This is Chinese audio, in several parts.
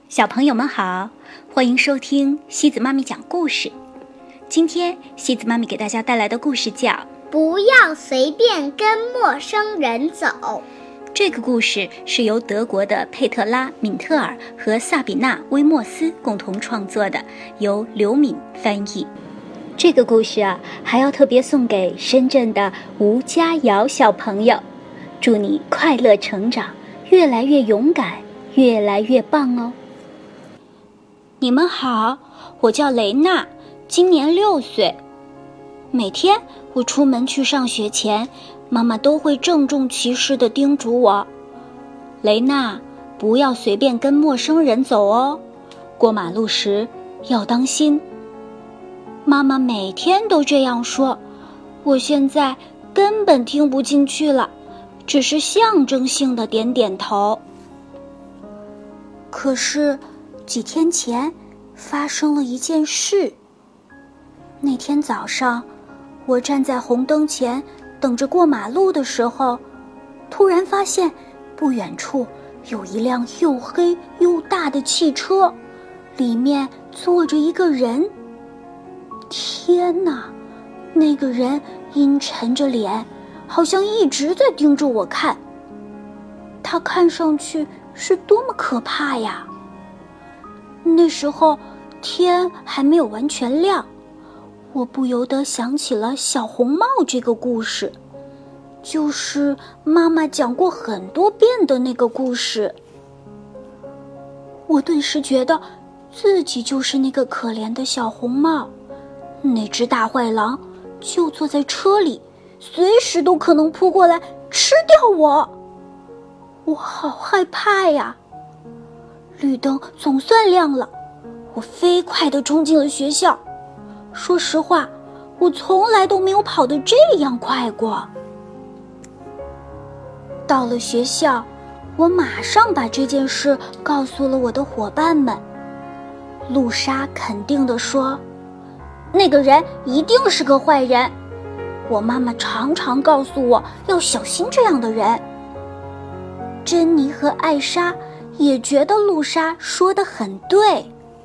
小朋友们好，欢迎收听西子妈咪讲故事。今天西子妈咪给大家带来的故事叫不要随便跟陌生人走。 这个故事是由德国的佩特拉·敏特尔和萨比娜·威莫斯共同创作的，由刘敏翻译。这个故事还要特别送给深圳的吴佳瑶小朋友，祝你快乐成长，越来越勇敢，越来越棒哦。你们好，我叫雷娜，今年6岁。每天我出门去上学前，妈妈都会郑重其事地叮嘱我，雷娜，不要随便跟陌生人走哦，过马路时要当心。妈妈每天都这样说，我现在根本听不进去了，只是象征性的点点头。可是几天前发生了一件事。那天早上，我站在红灯前等着过马路的时候，突然发现不远处有一辆又黑又大的汽车，里面坐着一个人。天哪，那个人阴沉着脸，好像一直在盯着我看。他看上去是多么可怕呀！那时候天还没有完全亮，我不由得想起了小红帽这个故事，就是妈妈讲过很多遍的那个故事。我顿时觉得自己就是那个可怜的小红帽，那只大坏狼就坐在车里，随时都可能扑过来吃掉我。我好害怕呀！绿灯总算亮了，我飞快地冲进了学校。说实话，我从来都没有跑得这样快过。到了学校，我马上把这件事告诉了我的伙伴们。露莎肯定地说，那个人一定是个坏人，我妈妈常常告诉我要小心这样的人。珍妮和艾莎也觉得露莎说得很对。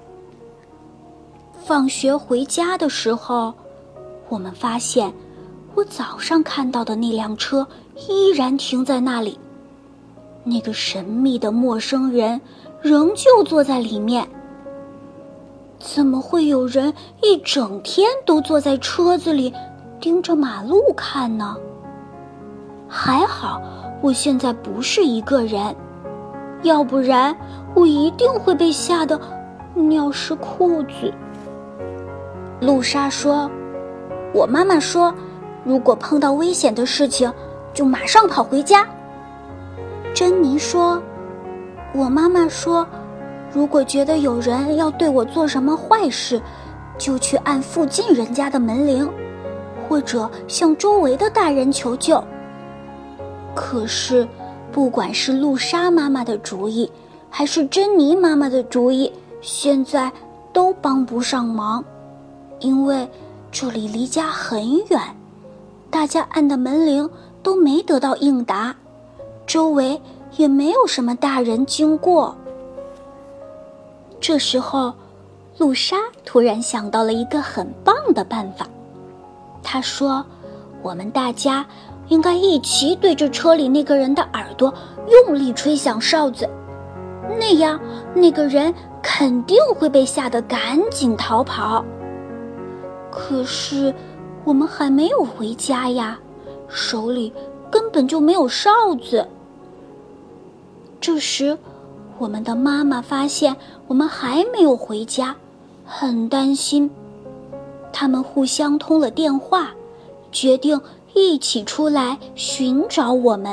放学回家的时候，我们发现我早上看到的那辆车依然停在那里，那个神秘的陌生人仍旧坐在里面。怎么会有人一整天都坐在车子里盯着马路看呢？还好我现在不是一个人，要不然我一定会被吓得尿湿裤子。露莎说，我妈妈说，如果碰到危险的事情就马上跑回家。珍妮说，我妈妈说，如果觉得有人要对我做什么坏事，就去按附近人家的门铃，或者向周围的大人求救。可是不管是露莎妈妈的主意还是珍妮妈妈的主意，现在都帮不上忙，因为这里离家很远，大家按的门铃都没得到应答，周围也没有什么大人经过。这时候露莎突然想到了一个很棒的办法。她说，我们大家应该一起对着车里那个人的耳朵用力吹响哨子，那样那个人肯定会被吓得赶紧逃跑。可是我们还没有回家呀，手里根本就没有哨子。这时我们的妈妈发现我们还没有回家，很担心。他们互相通了电话，决定一起出来寻找我们。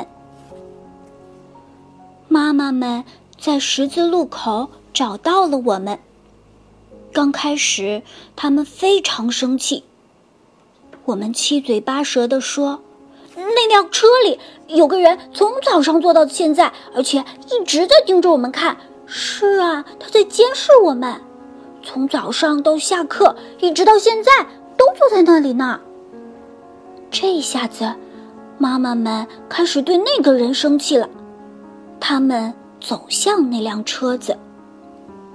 妈妈们在十字路口找到了我们。刚开始他们非常生气，我们七嘴八舌地说，那辆车里有个人从早上坐到现在，而且一直在盯着我们看。是啊，他在监视我们，从早上到下课一直到现在都坐在那里呢。这下子妈妈们开始对那个人生气了，他们走向那辆车子。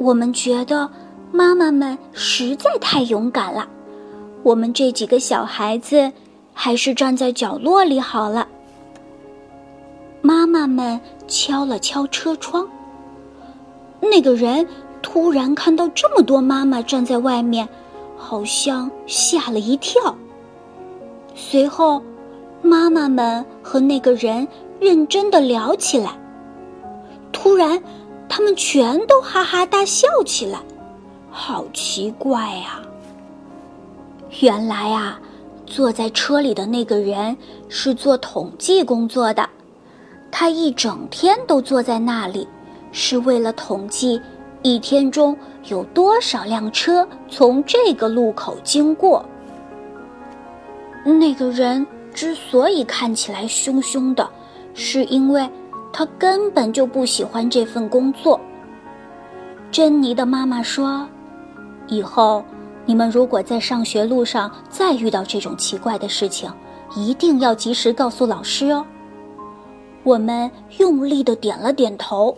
我们觉得妈妈们实在太勇敢了，我们这几个小孩子还是站在角落里好了。妈妈们敲了敲车窗，那个人突然看到这么多妈妈站在外面，好像吓了一跳。随后，妈妈们和那个人认真地聊起来。突然，他们全都哈哈大笑起来，好奇怪啊！原来啊，坐在车里的那个人是做统计工作的，他一整天都坐在那里，是为了统计一天中有多少辆车从这个路口经过。那个人之所以看起来凶凶的，是因为他根本就不喜欢这份工作。珍妮的妈妈说，以后你们如果在上学路上再遇到这种奇怪的事情，一定要及时告诉老师哦。我们用力地点了点头。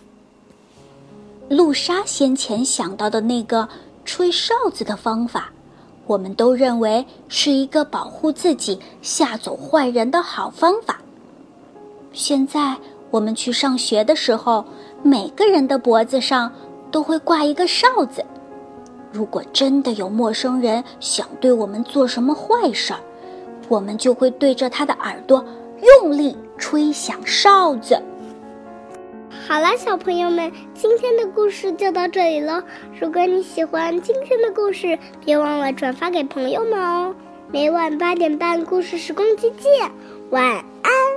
露莎先前想到的那个吹哨子的方法，我们都认为是一个保护自己、吓走坏人的好方法。现在我们去上学的时候，每个人的脖子上都会挂一个哨子。如果真的有陌生人想对我们做什么坏事儿，我们就会对着他的耳朵用力吹响哨子。 好啦，小朋友们，今天的故事就到这里了。如果你喜欢今天的故事，别忘了转发给朋友们哦。每晚8点半，故事时光机见，晚安。